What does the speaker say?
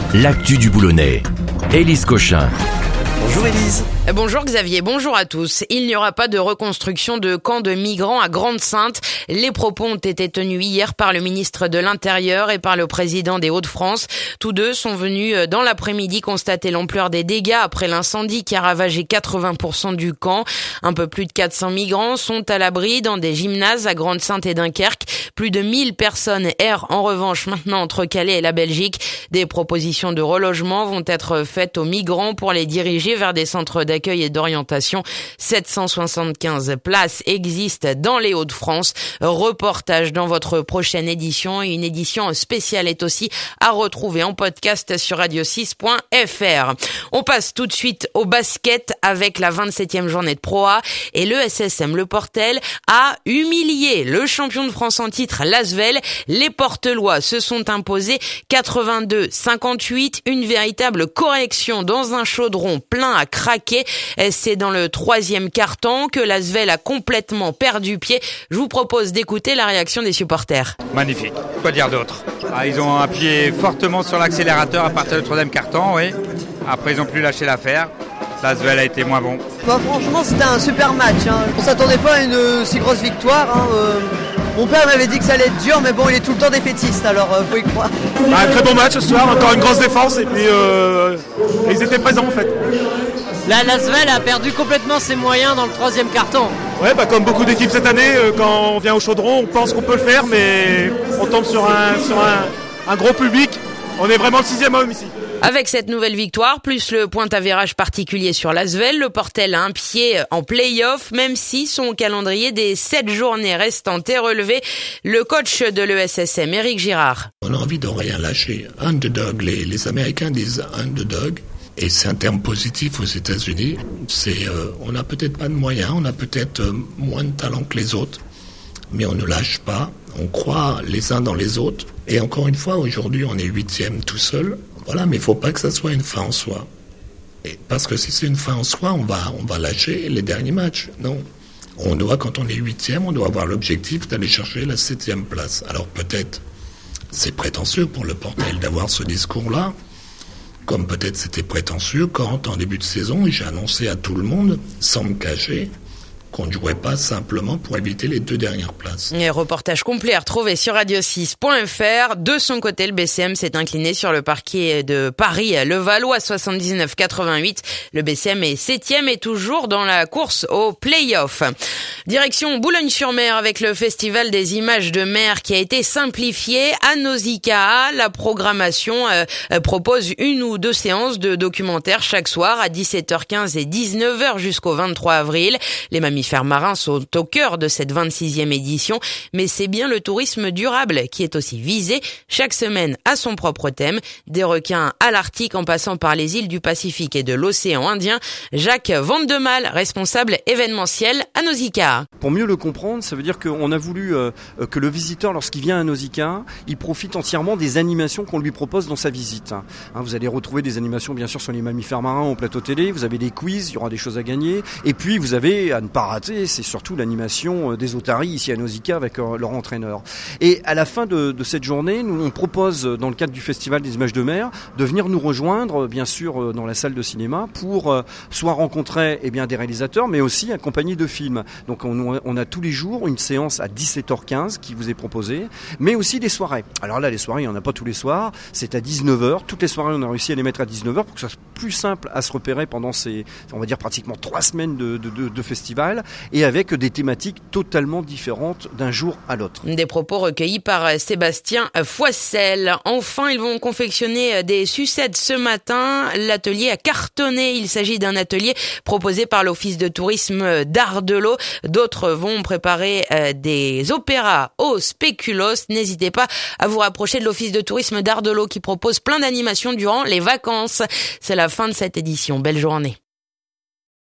l'actu du Boulonnais. Élise Cochin. Bonjour Élise. Bonjour Xavier, bonjour à tous. Il n'y aura pas de reconstruction de camps de migrants à Grande-Synthe. Les propos ont été tenus hier par le ministre de l'Intérieur et par le président des Hauts-de-France. Tous deux sont venus dans l'après-midi constater l'ampleur des dégâts après l'incendie qui a ravagé 80% du camp. Un peu plus de 400 migrants sont à l'abri dans des gymnases à Grande-Synthe et Dunkerque. Plus de 1000 personnes errent en revanche maintenant entre Calais et la Belgique. Des propositions de relogement vont être faites aux migrants pour les diriger vers des centres d'accueil et d'orientation. 775 places existent dans les Hauts-de-France. Reportage dans votre prochaine édition, et une édition spéciale est aussi à retrouver en podcast sur radio6.fr. On passe tout de suite au basket avec la 27e journée de Pro A et le SSM Le Portel a humilié le champion de France en titre l'Asvel. Les Portelois se sont imposés 82-58, une véritable correction dans un chaudron plein à craquer. C'est dans le troisième quart-temps que l'Asvel a complètement perdu pied. Je vous propose d'écouter la réaction des supporters. Magnifique, quoi dire d'autre ? Ils ont appuyé fortement sur l'accélérateur à partir du troisième quart-temps, oui. Après, ils n'ont plus lâché l'affaire. L'Asvel a été moins bon. Franchement, c'était un super match. On s'attendait pas à une si grosse victoire. Mon père m'avait dit que ça allait être dur, mais bon, il est tout le temps défaitiste, alors faut y croire. Un très bon match ce soir, encore une grosse défense, et puis ils étaient présents en fait. Là, l'Asvel a perdu complètement ses moyens dans le troisième quart-temps. Ouais, comme beaucoup d'équipes cette année, quand on vient au Chaudron, on pense qu'on peut le faire, mais on tombe sur un gros public. On est vraiment le 6e homme ici. Avec cette nouvelle victoire, plus le point avérage particulier sur l'Asvel, le Portel a un pied en play-off, même si son calendrier des 7 journées restantes est relevé. Le coach de l'ESSM, Éric Girard. On a envie de rien lâcher. Underdog, les Américains disent underdog, et c'est un terme positif aux États-Unis. On n'a peut-être pas de moyens, on a peut-être moins de talent que les autres, mais on ne lâche pas, on croit les uns dans les autres. Et encore une fois, aujourd'hui, on est 8e tout seul. Voilà, mais il ne faut pas que ça soit une fin en soi. Parce que si c'est une fin en soi, on va lâcher les derniers matchs. Non. Quand on est 8e, on doit avoir l'objectif d'aller chercher la 7e place. Alors peut-être, c'est prétentieux pour le Portel d'avoir ce discours-là, comme peut-être c'était prétentieux quand, en début de saison, j'ai annoncé à tout le monde, sans me cacher, qu'on ne jouait pas simplement pour éviter les 2 dernières places. Et reportage complet à retrouver sur radio6.fr. De son côté, le BCM s'est incliné sur le parquet de Paris. Le Valois 79-88. Le BCM est 7e et toujours dans la course au play-off. Direction Boulogne-sur-Mer avec le Festival des images de mer qui a été simplifié. À Nausicaa, la programmation propose 1 ou 2 séances de documentaires chaque soir à 17h15 et 19h jusqu'au 23 avril. Les mammifères marins sont au cœur de cette 26e édition, mais c'est bien le tourisme durable qui est aussi visé. Chaque semaine a son propre thème, des requins à l'Arctique en passant par les îles du Pacifique et de l'océan Indien. Jacques Vandemal, responsable événementiel à Nausicaa. Pour mieux le comprendre, ça veut dire qu'on a voulu que le visiteur, lorsqu'il vient à Nausicaa, il profite entièrement des animations qu'on lui propose dans sa visite. Vous allez retrouver des animations bien sûr sur les mammifères marins au plateau télé, vous avez des quiz, il y aura des choses à gagner, et puis vous avez, à ne pas rater, c'est surtout l'animation des otaries ici à Nausicaa avec leur entraîneur. Et à la fin de cette journée, nous on propose dans le cadre du Festival des images de mer de venir nous rejoindre bien sûr dans la salle de cinéma pour soit rencontrer des réalisateurs mais aussi accompagnés de films. Donc on a tous les jours une séance à 17h15 qui vous est proposée, mais aussi des soirées. Alors là les soirées, il n'y en a pas tous les soirs, c'est à 19h. Toutes les soirées on a réussi à les mettre à 19h pour que ça soit plus simple à se repérer pendant ces, on va dire pratiquement 3 semaines de festival, et avec des thématiques totalement différentes d'un jour à l'autre. Des propos recueillis par Sébastien Foissel. Enfin, ils vont confectionner des sucettes ce matin. L'atelier a cartonné. Il s'agit d'un atelier proposé par l'Office de tourisme d'Ardelot. D'autres vont préparer des opéras au spéculoos. N'hésitez pas à vous rapprocher de l'Office de tourisme d'Ardelot qui propose plein d'animations durant les vacances. C'est la fin de cette édition. Belle journée.